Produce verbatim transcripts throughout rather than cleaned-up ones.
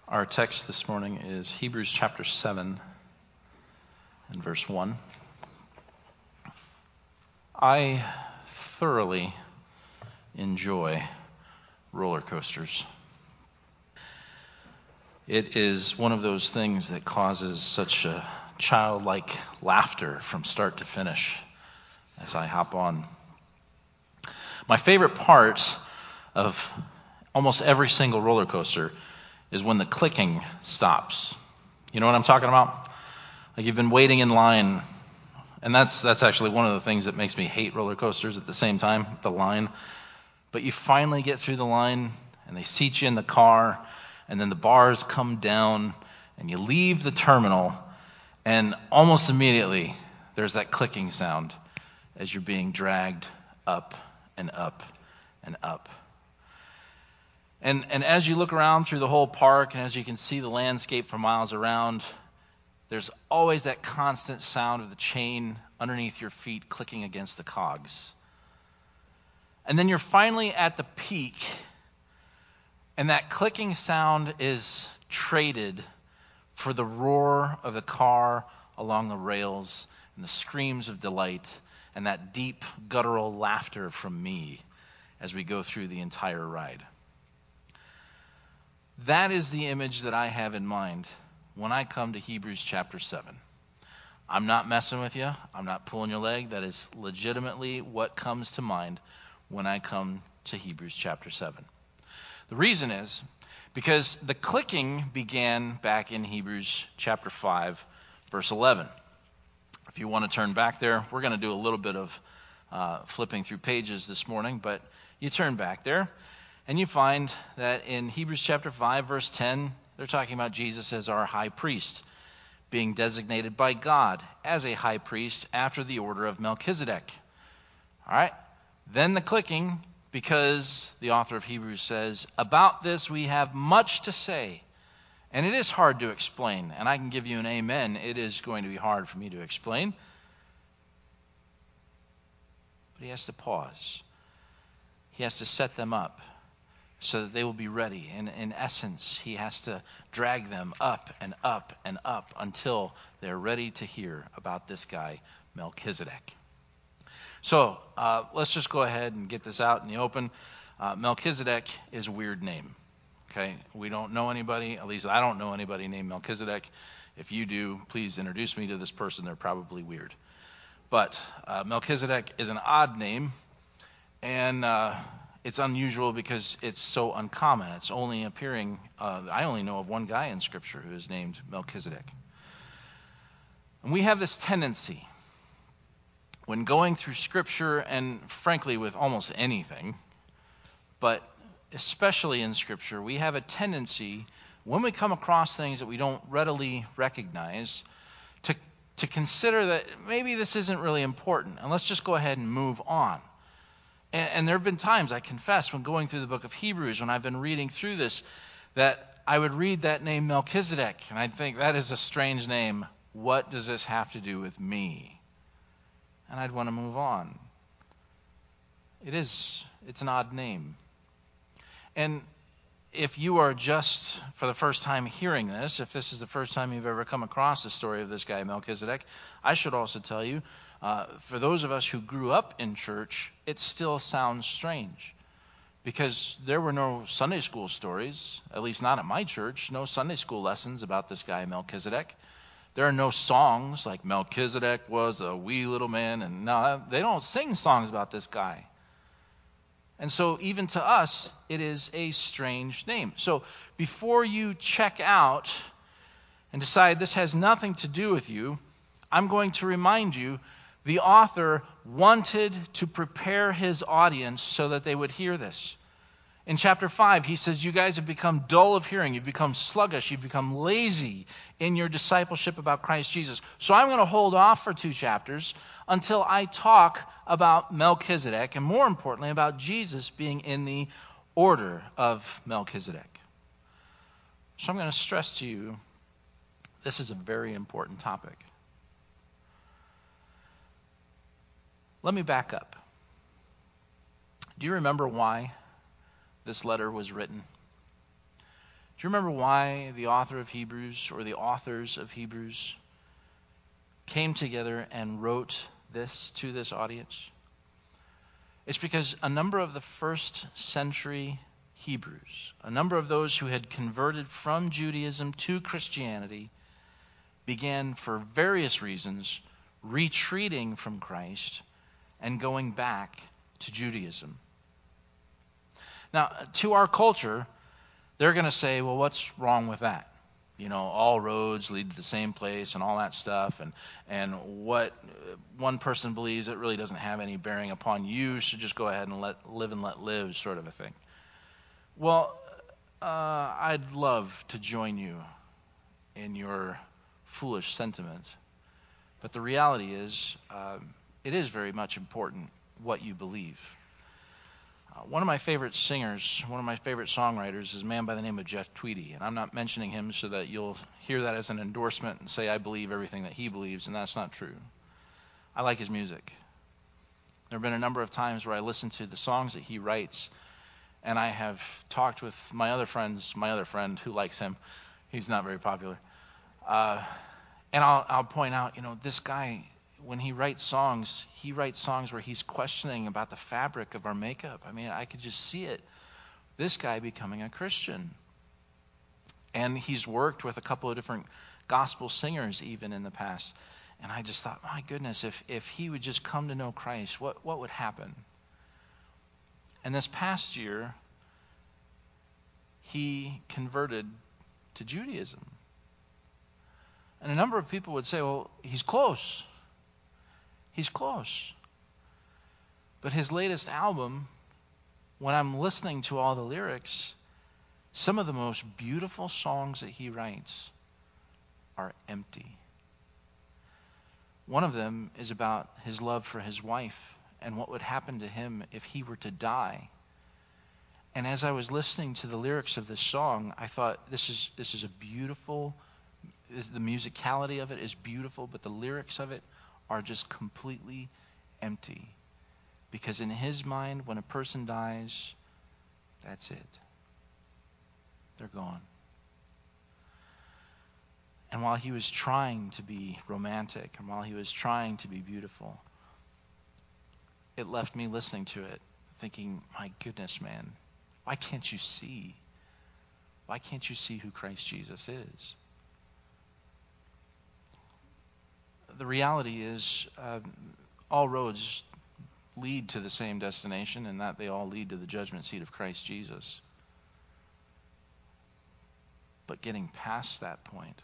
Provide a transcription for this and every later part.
Our text this morning is Hebrews chapter seven and verse one. I thoroughly enjoy roller coasters. It is one of those things that causes such a childlike laughter from start to finish as I hop on. My favorite part of almost every single roller coaster is when the clicking stops. You know what I'm talking about? Like you've been waiting in line, and that's that's actually one of the things that makes me hate roller coasters at the same time, the line. But you finally get through the line, and they seat you in the car, and then the bars come down, and you leave the terminal, and almost immediately there's that clicking sound as you're being dragged up and up and up. And and as you look around through the whole park and as you can see the landscape for miles around, there's always that constant sound of the chain underneath your feet clicking against the cogs. And then you're finally at the peak, and that clicking sound is traded for the roar of the car along the rails and the screams of delight and that deep guttural laughter from me as we go through the entire ride. That is the image that I have in mind when I come to Hebrews chapter seven. I'm not messing with you. I'm not pulling your leg. That is legitimately what comes to mind when I come to Hebrews chapter seven. The reason is because the clicking began back in Hebrews chapter five, verse eleven. If you want to turn back there, we're going to do a little bit of uh, flipping through pages this morning, but you turn back there. And you find that in Hebrews chapter five, verse ten, they're talking about Jesus as our high priest, being designated by God as a high priest after the order of Melchizedek. All right, then the clicking, because the author of Hebrews says, about this we have much to say, and it is hard to explain, and I can give you an amen. It is going to be hard for me to explain. But he has to pause. He has to set them up so that they will be ready. And in essence, he has to drag them up and up and up until they're ready to hear about this guy, Melchizedek. So uh, let's just go ahead and get this out in the open. Uh, Melchizedek is a weird name. Okay, we don't know anybody, at least I don't know anybody named Melchizedek. If you do, please introduce me to this person. They're probably weird. But uh, Melchizedek is an odd name, and uh, it's unusual because it's so uncommon. It's only appearing, uh, I only know of one guy in Scripture who is named Melchizedek. And we have this tendency, when going through Scripture, and frankly with almost anything, but especially in Scripture, we have a tendency, when we come across things that we don't readily recognize, to, to consider that maybe this isn't really important, and let's just go ahead and move on. And, and there have been times, I confess, when going through the book of Hebrews, when I've been reading through this, that I would read that name Melchizedek, and I'd think, that is a strange name. What does this have to do with me? And I'd want to move on. It is, it's an odd name. And if you are just for the first time hearing this, if this is the first time you've ever come across the story of this guy Melchizedek, I should also tell you, uh, for those of us who grew up in church, it still sounds strange. Because there were no Sunday school stories, at least not at my church, no Sunday school lessons about this guy Melchizedek. There are no songs like Melchizedek was a wee little man, and no, they don't sing songs about this guy. And so even to us, it is a strange name. So before you check out and decide this has nothing to do with you, I'm going to remind you the author wanted to prepare his audience so that they would hear this. In chapter five, he says, you guys have become dull of hearing. You've become sluggish. You've become lazy in your discipleship about Christ Jesus. So I'm going to hold off for two chapters until I talk about Melchizedek, and more importantly, about Jesus being in the order of Melchizedek. So I'm going to stress to you, this is a very important topic. Let me back up. Do you remember why this letter was written? Do you remember why the author of Hebrews, or the authors of Hebrews, came together and wrote this to this audience? It's because a number of the first century Hebrews, a number of those who had converted from Judaism to Christianity, began, for various reasons, retreating from Christ and going back to Judaism. Now, to our culture, they're going to say, well, what's wrong with that? You know, all roads lead to the same place and all that stuff. And, and what one person believes, it really doesn't have any bearing upon you, so just go ahead and let live and let live, sort of a thing. Well, uh, I'd love to join you in your foolish sentiment. But the reality is, uh, it is very much important what you believe. Uh, one of my favorite singers, one of my favorite songwriters is a man by the name of Jeff Tweedy. And I'm not mentioning him so that you'll hear that as an endorsement and say I believe everything that he believes, and that's not true. I like his music. There have been a number of times where I listen to the songs that he writes, and I have talked with my other friends, my other friend who likes him. He's not very popular. Uh, and I'll, I'll point out, you know, this guy, when he writes songs, he writes songs where he's questioning about the fabric of our makeup. I mean, I could just see it. This guy becoming a Christian. And he's worked with a couple of different gospel singers even in the past. And I just thought, my goodness, if, if he would just come to know Christ, what, what would happen? And this past year, he converted to Judaism. And a number of people would say, well, he's close. He's close. But his latest album, when I'm listening to all the lyrics, some of the most beautiful songs that he writes are empty. One of them is about his love for his wife and what would happen to him if he were to die. And as I was listening to the lyrics of this song, I thought, this is this is a beautiful, the musicality of it is beautiful, but the lyrics of it are just completely empty. Because in his mind, when a person dies, that's it. They're gone. And while he was trying to be romantic, and while he was trying to be beautiful, it left me listening to it, thinking, my goodness, man, why can't you see? Why can't you see who Christ Jesus is? The reality is, uh, all roads lead to the same destination, and that they all lead to the judgment seat of Christ Jesus. But getting past that point,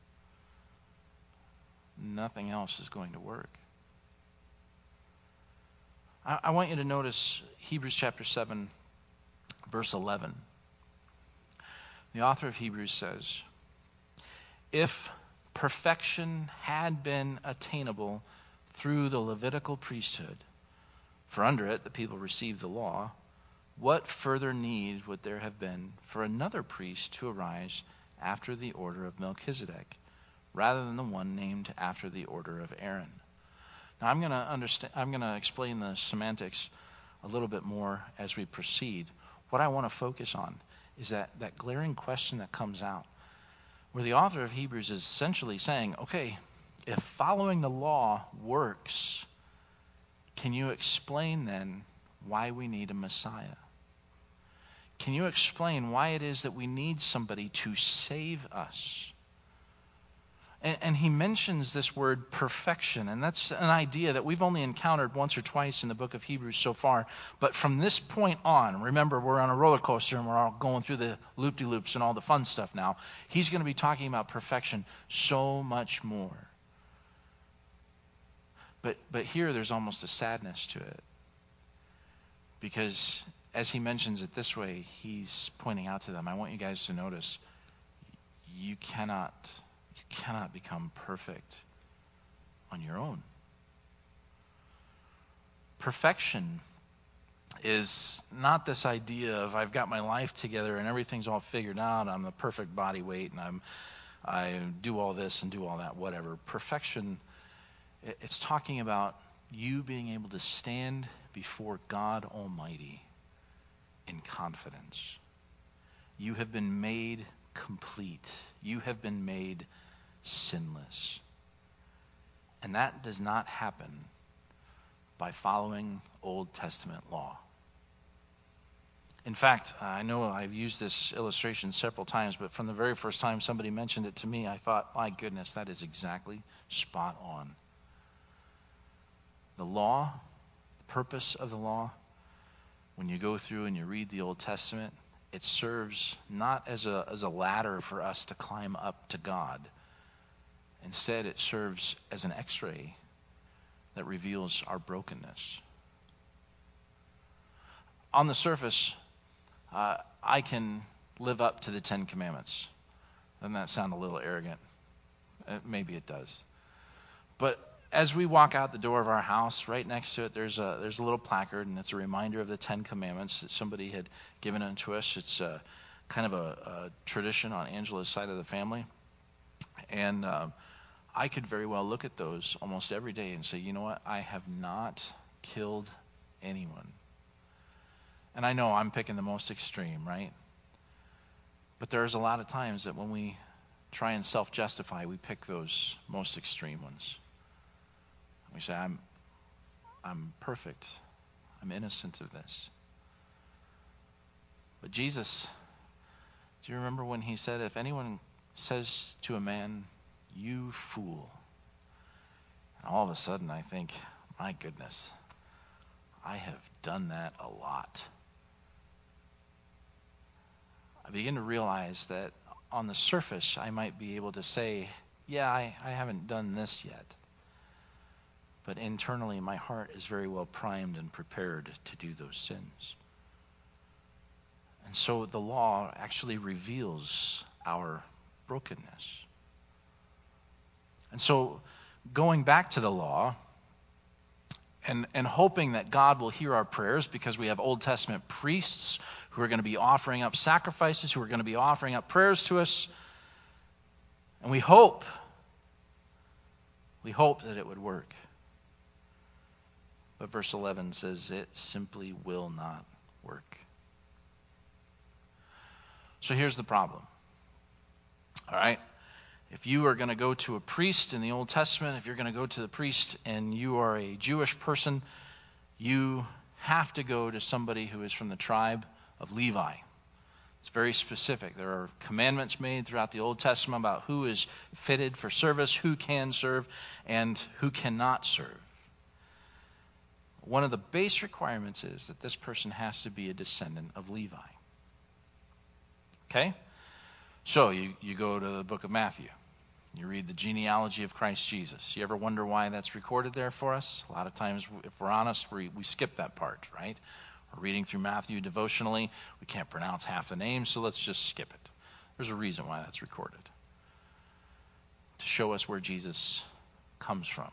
nothing else is going to work. I, I want you to notice Hebrews chapter seven, verse eleven. The author of Hebrews says, if perfection had been attainable through the Levitical priesthood, for under it the people received the law, what further need would there have been for another priest to arise after the order of Melchizedek, rather than the one named after the order of Aaron? Now I'm going to understand. I'm going to explain the semantics a little bit more as we proceed. What I want to focus on is that that glaring question that comes out, where the author of Hebrews is essentially saying, okay, if following the law works, can you explain then why we need a Messiah? Can you explain why it is that we need somebody to save us? And, and he mentions this word perfection, and that's an idea that we've only encountered once or twice in the book of Hebrews so far. But from this point on, remember, we're on a roller coaster and we're all going through the loop-de-loops and all the fun stuff now. He's going to be talking about perfection so much more. But but here there's almost a sadness to it. Because as he mentions it this way, he's pointing out to them, I want you guys to notice, you cannot, you cannot become perfect on your own. Perfection is not this idea of I've got my life together and everything's all figured out, I'm the perfect body weight and I'm I do all this and do all that, whatever. Perfection, it's talking about you being able to stand before God Almighty in confidence. You have been made complete. You have been made sinless. And that does not happen by following Old Testament law. In fact, I know I've used this illustration several times, but from the very first time somebody mentioned it to me, I thought, my goodness, that is exactly spot on. The law, the purpose of the law, when you go through and you read the Old Testament, it serves not as a, as a ladder for us to climb up to God. Instead, it serves as an X-ray that reveals our brokenness. On the surface, uh, I can live up to the Ten Commandments. Doesn't that sound a little arrogant? Uh, maybe it does. But as we walk out the door of our house, right next to it, there's a there's a little placard, and it's a reminder of the Ten Commandments that somebody had given unto us. It's a, kind of a, a tradition on Angela's side of the family. And uh, I could very well look at those almost every day and say, you know what? I have not killed anyone. And I know I'm picking the most extreme, right? But there's a lot of times that when we try and self-justify, we pick those most extreme ones. We say, I'm I'm perfect. I'm innocent of this. But Jesus, do you remember when he said, if anyone says to a man, you fool, and all of a sudden I think, my goodness, I have done that a lot. I begin to realize that on the surface, I might be able to say, yeah, I, I haven't done this yet. But internally, my heart is very well primed and prepared to do those sins. And so the law actually reveals our brokenness. And so going back to the law and, and hoping that God will hear our prayers, because we have Old Testament priests who are going to be offering up sacrifices, who are going to be offering up prayers to us. And we hope, we hope that it would work. But verse eleven says it simply will not work. So here's the problem. All right? If you are going to go to a priest in the Old Testament, if you're going to go to the priest and you are a Jewish person, you have to go to somebody who is from the tribe of Levi. It's very specific. There are commandments made throughout the Old Testament about who is fitted for service, who can serve, and who cannot serve. One of the base requirements is that this person has to be a descendant of Levi. Okay? So you, you go to the book of Matthew. You read the genealogy of Christ Jesus. You ever wonder why that's recorded there for us? A lot of times, if we're honest, we, we skip that part, right? We're reading through Matthew devotionally. We can't pronounce half the names, so let's just skip it. There's a reason why that's recorded. To show us where Jesus comes from.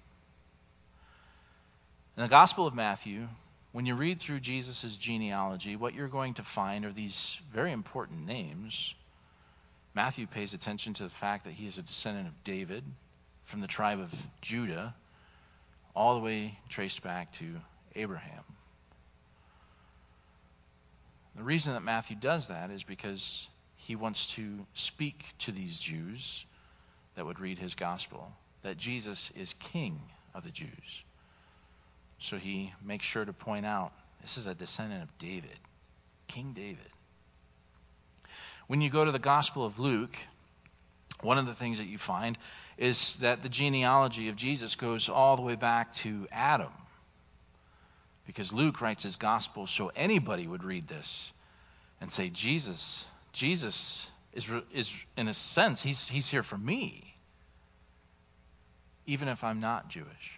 In the Gospel of Matthew, when you read through Jesus' genealogy, what you're going to find are these very important names. Matthew pays attention to the fact that he is a descendant of David from the tribe of Judah, all the way traced back to Abraham. The reason that Matthew does that is because he wants to speak to these Jews that would read his gospel that Jesus is King of the Jews. So he makes sure to point out, this is a descendant of David, King David. When you go to the Gospel of Luke, one of the things that you find is that the genealogy of Jesus goes all the way back to Adam. Because Luke writes his gospel so anybody would read this and say, Jesus, Jesus is, is in a sense, he's, he's here for me, even if I'm not Jewish.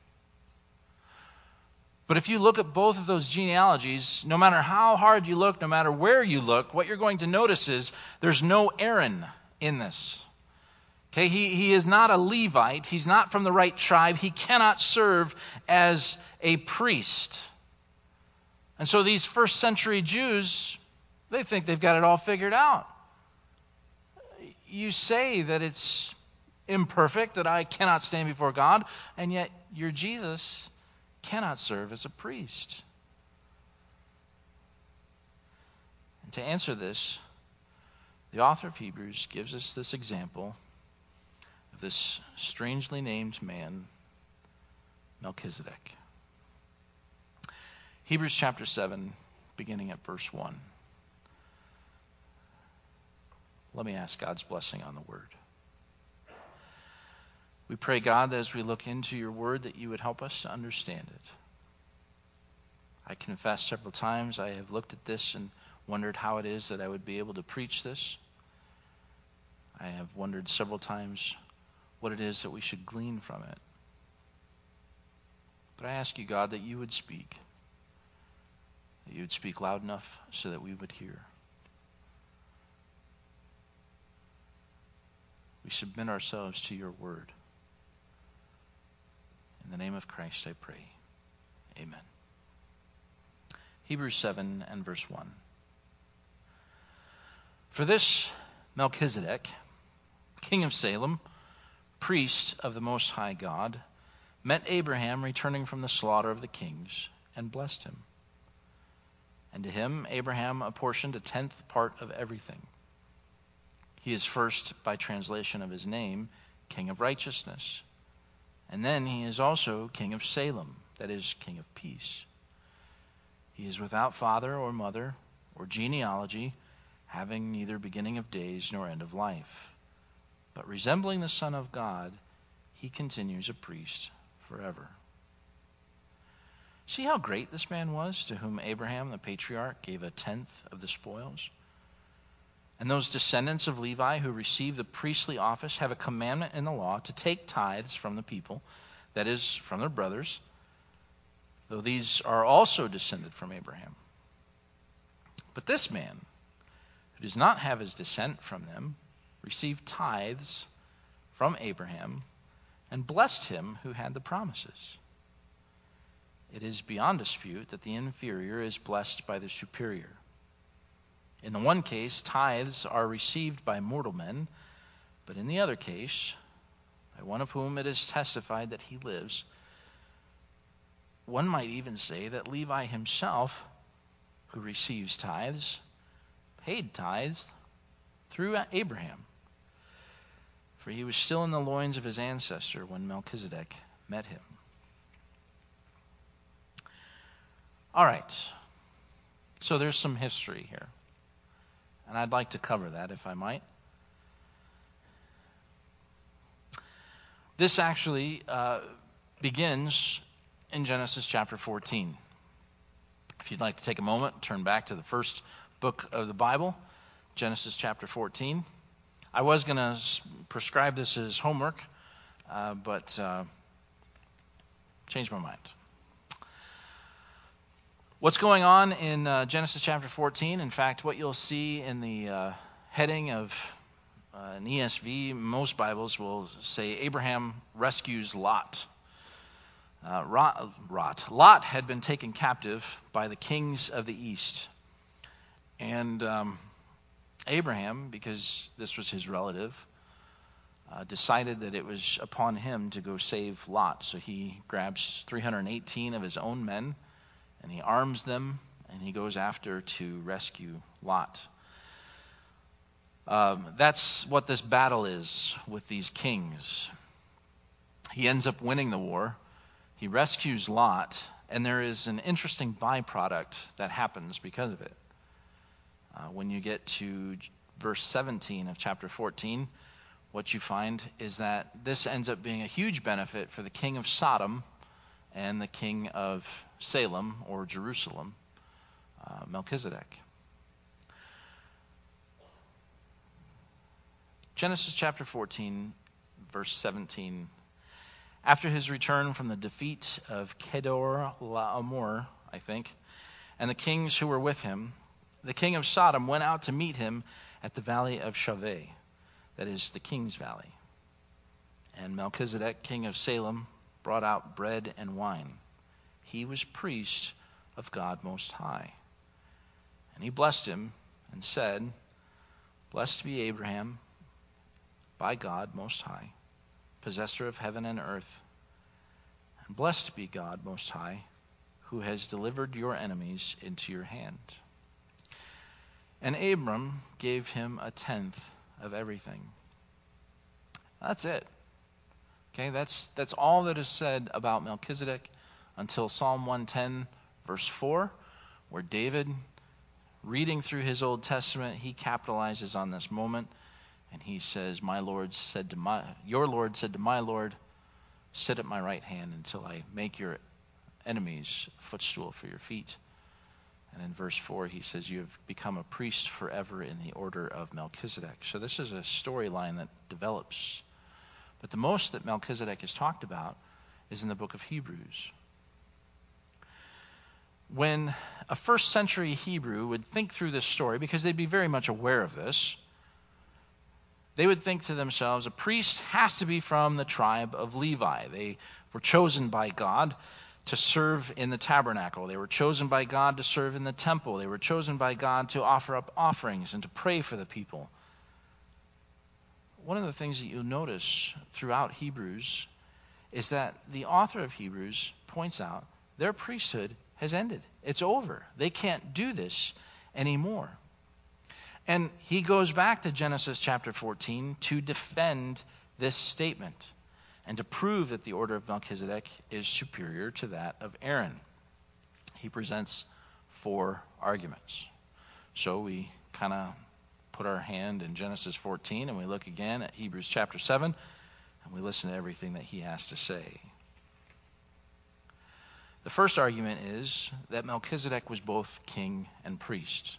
But if you look at both of those genealogies, no matter how hard you look, no matter where you look, what you're going to notice is there's no Aaron in this. Okay, he, he is not a Levite. He's not from the right tribe. He cannot serve as a priest. And so these first century Jews, they think they've got it all figured out. You say that it's imperfect, that I cannot stand before God, and yet your Jesus cannot serve as a priest. And to answer this, The author of Hebrews gives us this example of this strangely named man, Melchizedek. Hebrews chapter seven, beginning at verse one. Let me ask God's blessing on the word. We pray, God, as we look into your word, that you would help us to understand it. I confess several times I have looked at this and wondered how it is that I would be able to preach this. I have wondered several times what it is that we should glean from it. But I ask you, God, that you would speak, that you would speak loud enough so that we would hear. We submit ourselves to your word. In the name of Christ I pray. Amen. Hebrews seven and verse one. For this Melchizedek, king of Salem, priest of the Most High God, met Abraham returning from the slaughter of the kings, and blessed him. And to him Abraham apportioned a tenth part of everything. He is first, by translation of his name, King of Righteousness. And then he is also King of Salem, that is, King of Peace. He is without father or mother or genealogy, having neither beginning of days nor end of life. But resembling the Son of God, he continues a priest forever. See how great this man was, to whom Abraham the patriarch gave a tenth of the spoils? And those descendants of Levi who receive the priestly office have a commandment in the law to take tithes from the people, that is, from their brothers, though these are also descended from Abraham. But this man, who does not have his descent from them, received tithes from Abraham and blessed him who had the promises. It is beyond dispute that the inferior is blessed by the superior. In the one case, tithes are received by mortal men, but in the other case, by one of whom it is testified that he lives. One might even say that Levi himself, who receives tithes, paid tithes through Abraham, for he was still in the loins of his ancestor when Melchizedek met him. All right, so there's some history here, and I'd like to cover that if I might. This actually uh, begins in Genesis chapter fourteen. If you'd like to take a moment, turn back to the first book of the Bible, Genesis chapter fourteen. I was going to prescribe this as homework, uh, but uh, changed my mind. What's going on in uh, Genesis chapter fourteen? In fact, what you'll see in the uh, heading of uh, an E S V, most Bibles will say Abraham rescues Lot. Uh, Lot. Lot had been taken captive by the kings of the east. And um, Abraham, because this was his relative, uh, decided that it was upon him to go save Lot. So he grabs three hundred eighteen of his own men, and he arms them, and he goes after to rescue Lot. Um, that's what this battle is with these kings. He ends up winning the war. He rescues Lot, and there is an interesting byproduct that happens because of it. Uh, when you get to verse seventeen of chapter fourteen, what you find is that this ends up being a huge benefit for the king of Sodom and the king of Salem, or Jerusalem, uh, Melchizedek. Genesis chapter fourteen, verse seventeen. After his return from the defeat of Kedor Laomer, I think, and the kings who were with him, the king of Sodom went out to meet him at the valley of Shaveh, that is, the king's valley. And Melchizedek, king of Salem, brought out bread and wine. He was priest of God Most High. And he blessed him and said, Blessed be Abraham by God Most High, possessor of heaven and earth. And blessed be God Most High, who has delivered your enemies into your hand. And Abram gave him a tenth of everything. That's it. Okay, that's that's all that is said about Melchizedek until Psalm one ten, verse four, where David, reading through his Old Testament, he capitalizes on this moment, and he says, "My Lord said to my, your Lord said to my Lord, sit at my right hand until I make your enemies a footstool for your feet." And in verse four, he says, "You have become a priest forever in the order of Melchizedek." So this is a storyline that develops. But the most that Melchizedek is talked about is in the book of Hebrews. When a first century Hebrew would think through this story, because they'd be very much aware of this, they would think to themselves, a priest has to be from the tribe of Levi. They were chosen by God to serve in the tabernacle. They were chosen by God to serve in the temple. They were chosen by God to offer up offerings and to pray for the people. One of the things that you'll notice throughout Hebrews is that the author of Hebrews points out their priesthood has ended. It's over. They can't do this anymore. And he goes back to Genesis chapter fourteen to defend this statement and to prove that the order of Melchizedek is superior to that of Aaron. He presents four arguments. So we kind of put our hand in Genesis fourteen and we look again at Hebrews chapter seven and we listen to everything that he has to say. The first argument is that Melchizedek was both king and priest.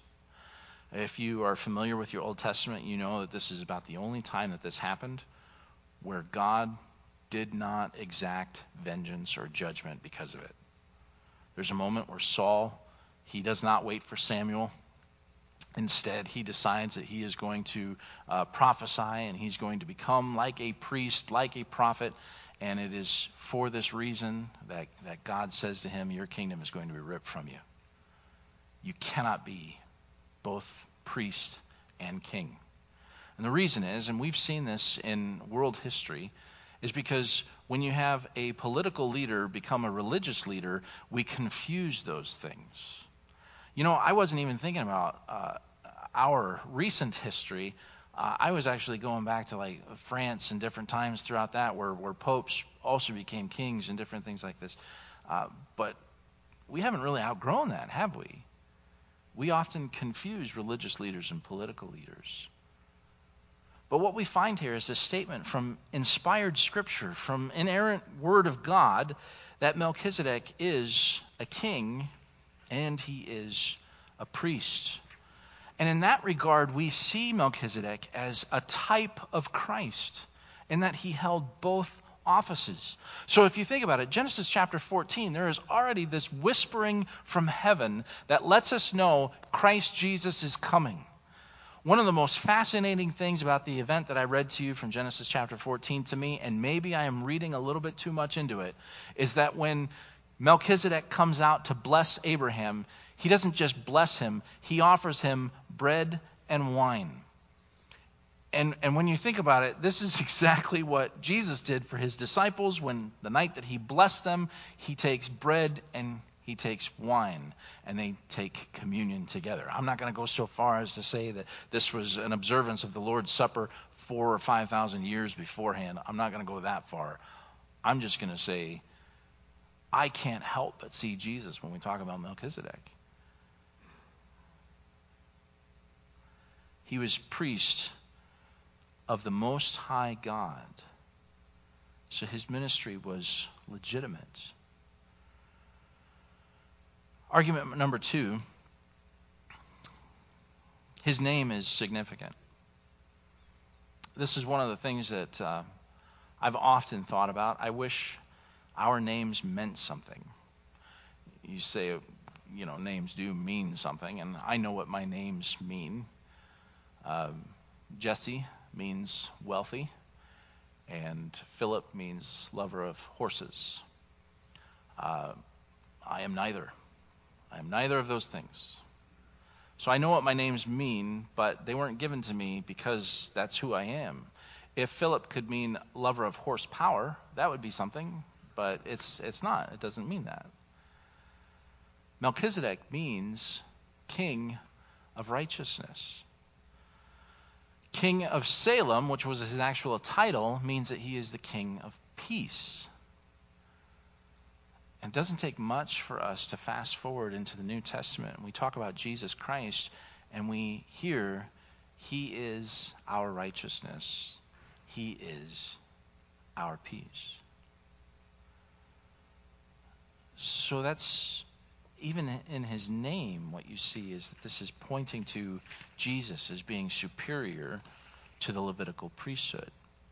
If you are familiar with your Old Testament, you know that this is about the only time that this happened where God did not exact vengeance or judgment because of it. There's a moment where Saul, he does not wait for Samuel. Instead, he decides that he is going to uh, prophesy and he's going to become like a priest, like a prophet. And it is for this reason that, that God says to him, your kingdom is going to be ripped from you. You cannot be both priest and king. And the reason is, and we've seen this in world history, is because when you have a political leader become a religious leader, we confuse those things. You know, I wasn't even thinking about uh, our recent history. Uh, I was actually going back to like France and different times throughout that where, where popes also became kings and different things like this. Uh, but we haven't really outgrown that, have we? We often confuse religious leaders and political leaders. But what we find here is this statement from inspired scripture, from inerrant word of God, that Melchizedek is a king and he is a priest. And in that regard, we see Melchizedek as a type of Christ, in that he held both offices. So if you think about it, Genesis chapter fourteen, there is already this whispering from heaven that lets us know Christ Jesus is coming. One of the most fascinating things about the event that I read to you from Genesis chapter fourteen to me, and maybe I am reading a little bit too much into it, is that when Melchizedek comes out to bless Abraham, he doesn't just bless him, he offers him bread and wine. And, and when you think about it, this is exactly what Jesus did for his disciples. When the night that he blessed them, he takes bread and he takes wine, and they take communion together. I'm not going to go so far as to say that this was an observance of the Lord's Supper four or five thousand years beforehand. I'm not going to go that far. I'm just going to say I can't help but see Jesus when we talk about Melchizedek. He was priest of the Most High God, so his ministry was legitimate. Argument number two, his name is significant. This is one of the things that uh, I've often thought about. I wish our names meant something. You say, you know, names do mean something, and I know what my names mean. Um, Jesse means wealthy, and Philip means lover of horses. Uh, I am neither. I am neither of those things. So I know what my names mean, but they weren't given to me because that's who I am. If Philip could mean lover of horsepower, that would be something, but it's it's not. It doesn't mean that. Melchizedek means king of righteousness. King of Salem, which was his actual title, means that he is the king of peace. And it doesn't take much for us to fast forward into the New Testament. And we talk about Jesus Christ, and we hear he is our righteousness. He is our peace. So that's, even in his name, what you see is that this is pointing to Jesus as being superior to the Levitical priesthood.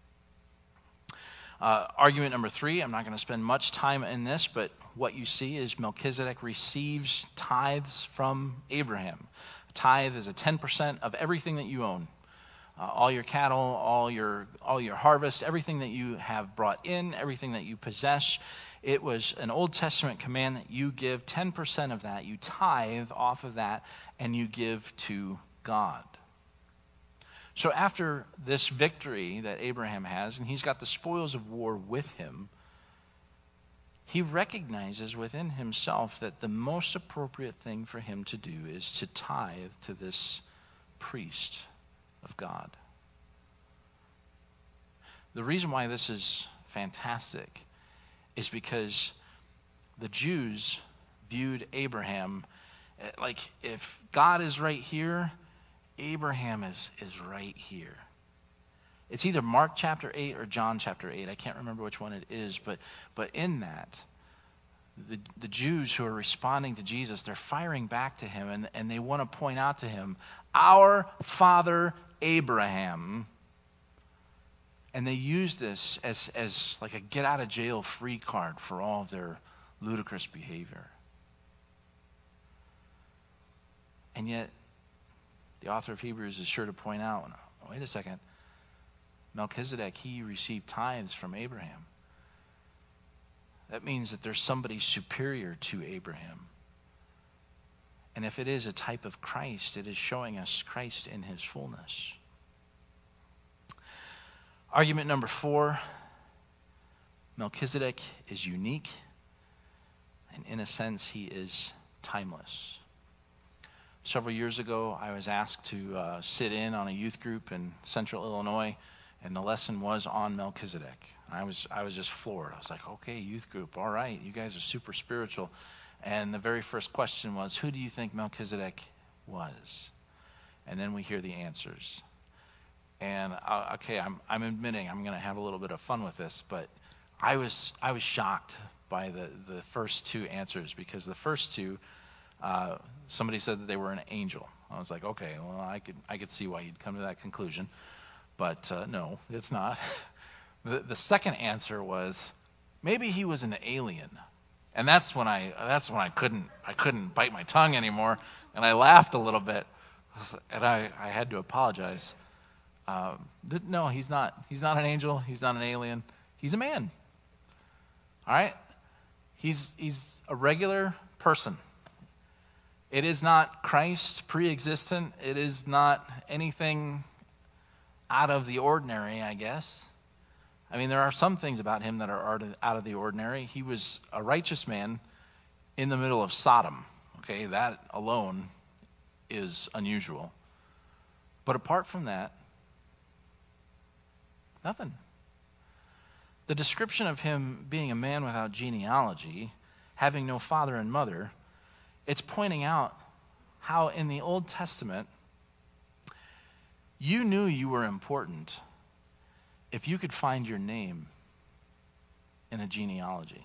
Uh, argument number three, I'm not going to spend much time in this, but what you see is Melchizedek receives tithes from Abraham. A tithe is a ten percent of everything that you own. Uh, all your cattle, all your all your harvest, everything that you have brought in, everything that you possess. It was an Old Testament command that you give ten percent of that, you tithe off of that, and you give to God. So after this victory that Abraham has, and he's got the spoils of war with him, he recognizes within himself that the most appropriate thing for him to do is to tithe to this priest of God. The reason why this is fantastic is because the Jews viewed Abraham like, if God is right here, Abraham is, is right here. It's either Mark chapter eight or John chapter eight. I can't remember which one it is, but but in that, the, the Jews who are responding to Jesus, they're firing back to him, and, and they want to point out to him, our father Abraham. And they use this as, as like a get-out-of-jail-free card for all of their ludicrous behavior. And yet, the author of Hebrews is sure to point out, wait a second, Melchizedek, he received tithes from Abraham. That means that there's somebody superior to Abraham. And if it is a type of Christ, it is showing us Christ in his fullness. Argument number four, Melchizedek is unique, and in a sense, he is timeless. Several years ago, I was asked to uh, sit in on a youth group in Central Illinois, and the lesson was on Melchizedek. I was I was just floored. I was like, okay, youth group, all right, you guys are super spiritual. And the very first question was, who do you think Melchizedek was? And then we hear the answers. And uh, okay, I'm I'm admitting I'm going to have a little bit of fun with this, but I was I was shocked by the, the first two answers, because the first two, uh, somebody said that they were an angel. I was like, okay, well, I could I could see why you'd come to that conclusion, but uh, no, it's not. The the second answer was, maybe he was an alien, and that's when I that's when I couldn't I couldn't bite my tongue anymore, and I laughed a little bit, and I, I had to apologize. Um, no, he's not. He's not an angel. He's not an alien. He's a man. All right? He's he's a regular person. It is not Christ pre-existent. It is not anything out of the ordinary, I guess. I mean, there are some things about him that are out of the ordinary. He was a righteous man in the middle of Sodom. Okay, that alone is unusual. But apart from that, nothing. The description of him being a man without genealogy, having no father and mother, it's pointing out how in the Old Testament, you knew you were important if you could find your name in a genealogy.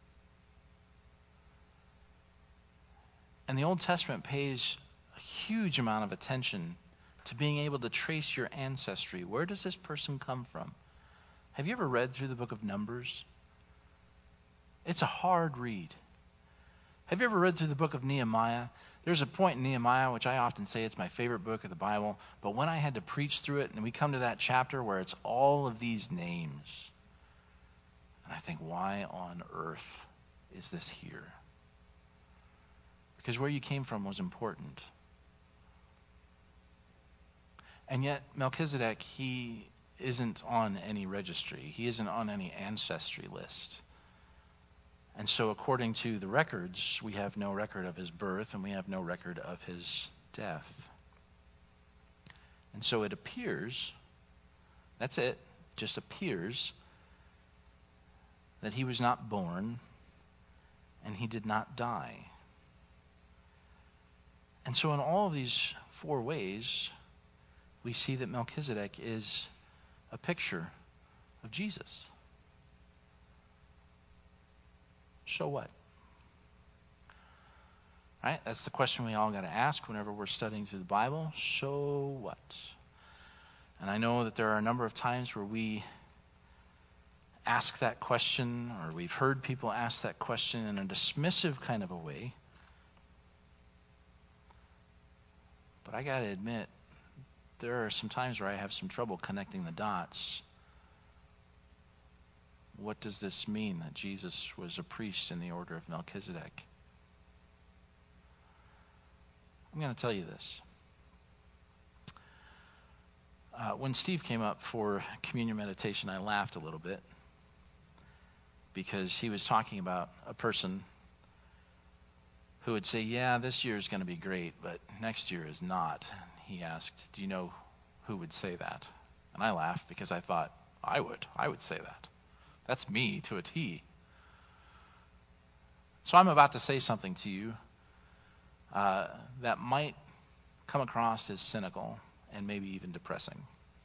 And the Old Testament pays a huge amount of attention to being able to trace your ancestry. Where does this person come from? Have you ever read through the book of Numbers? It's a hard read. Have you ever read through the book of Nehemiah? There's a point in Nehemiah, which I often say it's my favorite book of the Bible, but when I had to preach through it, and we come to that chapter where it's all of these names, and I think, why on earth is this here? Because where you came from was important. And yet, Melchizedek, he isn't on any registry. He isn't on any ancestry list. And so according to the records, we have no record of his birth, and we have no record of his death. And so it appears, that's it, it just appears that he was not born and he did not die. And so in all of these four ways, we see that Melchizedek is a picture of Jesus. So what? Right? That's the question we all got to ask whenever we're studying through the Bible. So what? And I know that there are a number of times where we ask that question, or we've heard people ask that question in a dismissive kind of a way. But I got to admit, there are some times where I have some trouble connecting the dots. What does this mean that Jesus was a priest in the order of Melchizedek? I'm going to tell you this. Uh, when Steve came up for communion meditation, I laughed a little bit because he was talking about a person who would say, yeah, this year is going to be great, but next year is not. He asked, do you know who would say that? And I laughed because I thought, I would. I would say that. That's me to a T. So I'm about to say something to you uh, that might come across as cynical and maybe even depressing.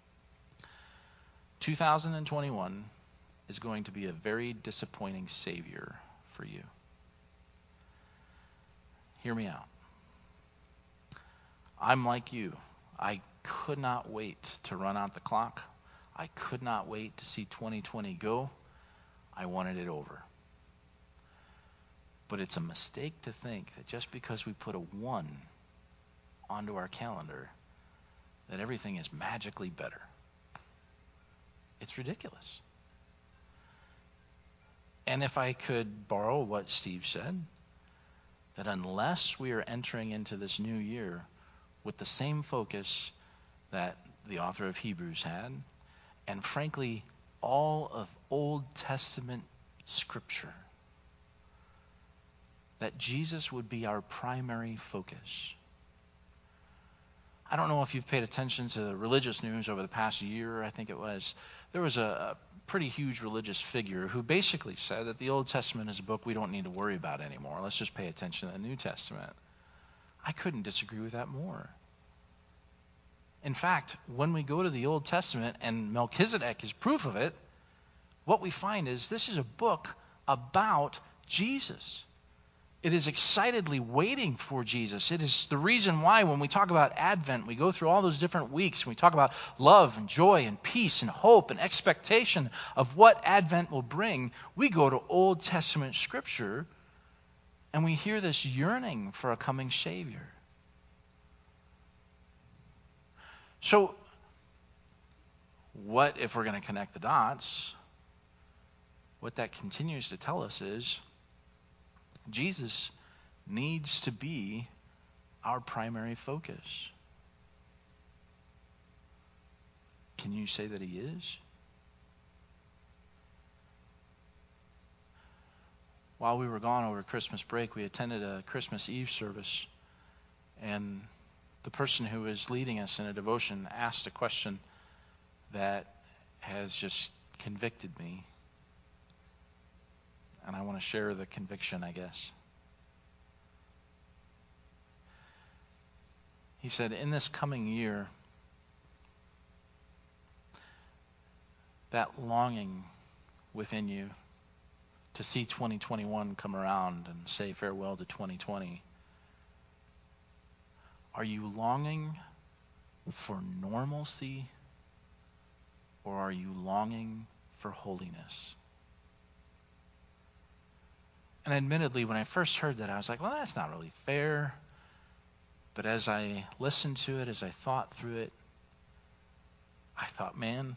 two thousand twenty-one is going to be a very disappointing savior for you. Hear me out. I'm like you. I could not wait to run out the clock. I could not wait to see twenty twenty go. I wanted it over. But it's a mistake to think that just because we put a one onto our calendar, that everything is magically better. It's ridiculous. And if I could borrow what Steve said, that unless we are entering into this new year with the same focus that the author of Hebrews had, and frankly, all of Old Testament Scripture, that Jesus would be our primary focus. I don't know if you've paid attention to the religious news over the past year, I think it was. There was a, a pretty huge religious figure who basically said that the Old Testament is a book we don't need to worry about anymore. Let's just pay attention to the New Testament. I couldn't disagree with that more. In fact, when we go to the Old Testament, and Melchizedek is proof of it, what we find is this is a book about Jesus. It is excitedly waiting for Jesus. It is the reason why when we talk about Advent, we go through all those different weeks. We talk about love and joy and peace and hope and expectation of what Advent will bring. We go to Old Testament Scripture and we hear this yearning for a coming Savior. So, what if we're going to connect the dots? What that continues to tell us is Jesus needs to be our primary focus. Can you say that he is? While we were gone over Christmas break, we attended a Christmas Eve service, and the person who was leading us in a devotion asked a question that has just convicted me. And I want to share the conviction, I guess. He said, in this coming year, that longing within you to see twenty twenty-one come around and say farewell to twenty twenty, are you longing for normalcy or are you longing for holiness? And admittedly, when I first heard that, I was like, well, that's not really fair. But as I listened to it, as I thought through it, I thought, man,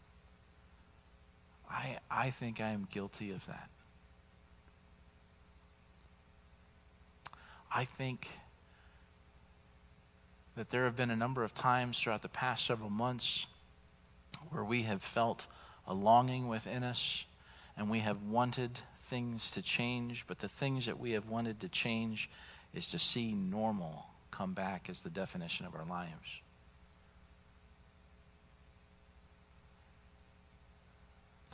I I think I am guilty of that. I think that there have been a number of times throughout the past several months where we have felt a longing within us and we have wanted things to change, but the things that we have wanted to change is to see normal come back as the definition of our lives.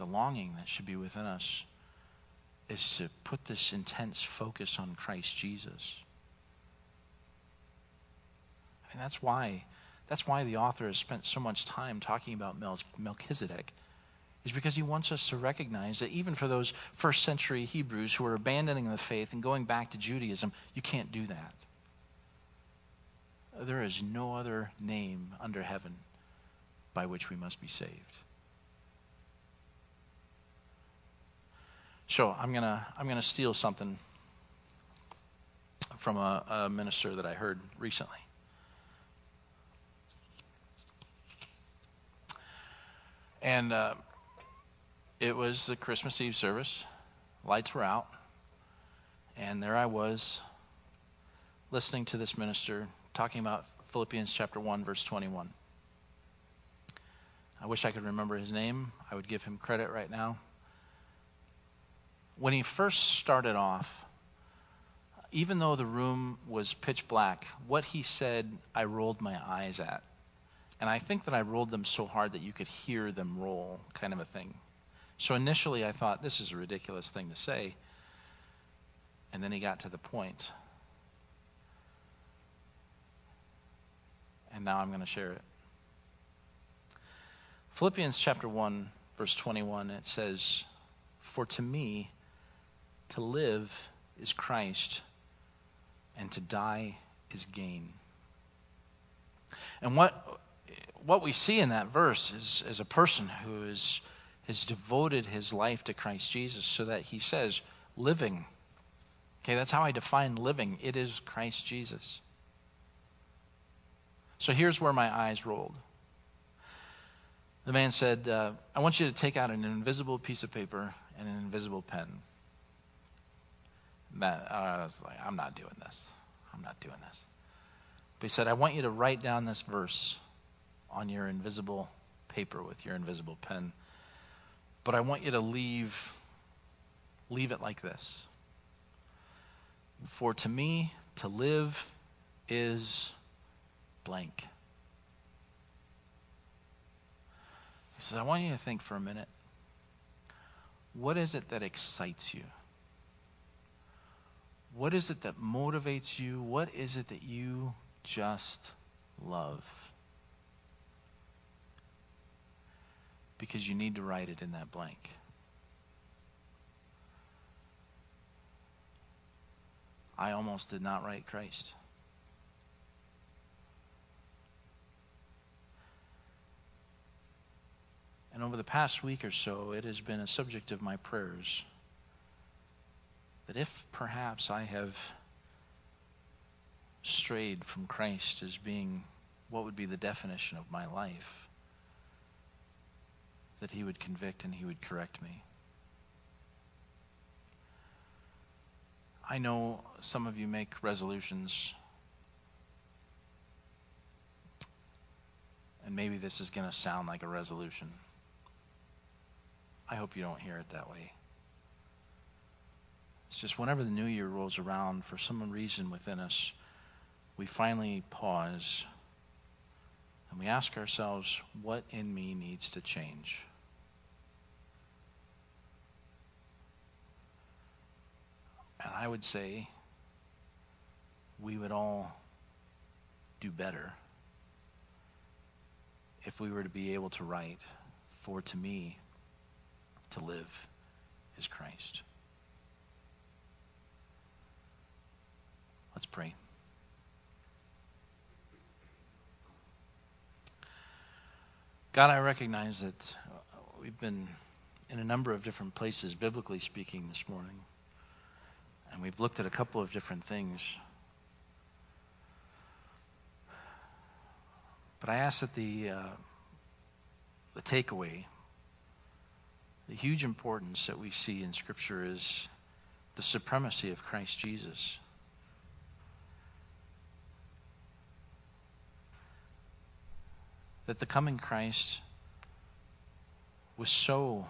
the longing that should be within us is to put this intense focus on Christ Jesus. And that's why, that's why the author has spent so much time talking about Mel- Melchizedek, is because he wants us to recognize that even for those first century Hebrews who are abandoning the faith and going back to Judaism, you can't do that. There is no other name under heaven by which we must be saved. So I'm gonna I'm gonna steal something from a, a minister that I heard recently. And uh, it was the Christmas Eve service. Lights were out. And there I was listening to this minister talking about Philippians chapter one, verse twenty-one. I wish I could remember his name. I would give him credit right now. When he first started off, even though the room was pitch black, what he said, I rolled my eyes at. And I think that I rolled them so hard that you could hear them roll, kind of a thing. So initially I thought, this is a ridiculous thing to say. And then he got to the point. And now I'm going to share it. Philippians chapter one, verse twenty-one, it says, for to me, to live is Christ, and to die is gain. And what what we see in that verse is, is a person who is, has devoted his life to Christ Jesus, so that he says, living. Okay, that's how I define living. It is Christ Jesus. So here's where my eyes rolled. The man said, uh, I want you to take out an invisible piece of paper and an invisible pen. That, uh, I was like, I'm not doing this. I'm not doing this. But he said, I want you to write down this verse on your invisible paper with your invisible pen. But I want you to leave, leave it like this. For to me, to live is blank. He says, I want you to think for a minute. What is it that excites you? What is it that motivates you? What is it that you just love? Because you need to write it in that blank. I almost did not write Christ. And over the past week or so, it has been a subject of my prayers that if perhaps I have strayed from Christ as being what would be the definition of my life, that he would convict and he would correct me. I know some of you make resolutions, and maybe this is going to sound like a resolution. I hope you don't hear it that way. It's just whenever the new year rolls around, for some reason within us, we finally pause and we ask ourselves, what in me needs to change? And I would say we would all do better if we were to be able to write, for to me, to live is Christ. Let's pray. God, I recognize that we've been in a number of different places, biblically speaking, this morning. And we've looked at a couple of different things. But I ask that the uh, the takeaway, the huge importance that we see in Scripture is the supremacy of Christ Jesus. That the coming Christ was so,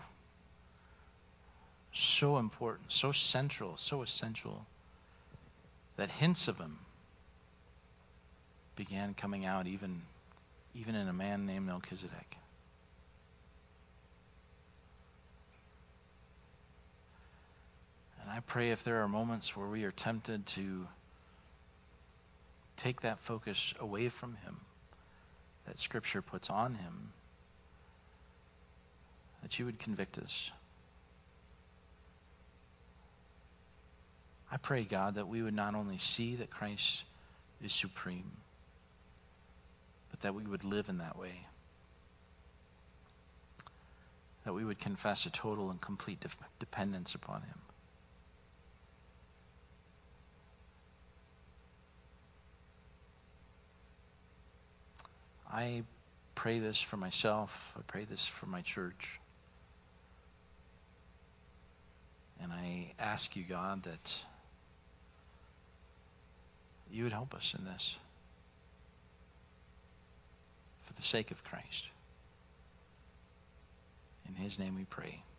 so important, so central, so essential, that hints of him began coming out even, even in a man named Melchizedek. pray if there are moments where we are tempted to take that focus away from him, that Scripture puts on him, that you would convict us. I pray, God, that we would not only see that Christ is supreme, but that we would live in that way. That we would confess a total and complete de- dependence upon him. I pray this for myself. I pray this for my church. And I ask you, God, that you would help us in this for the sake of Christ. In his name we pray.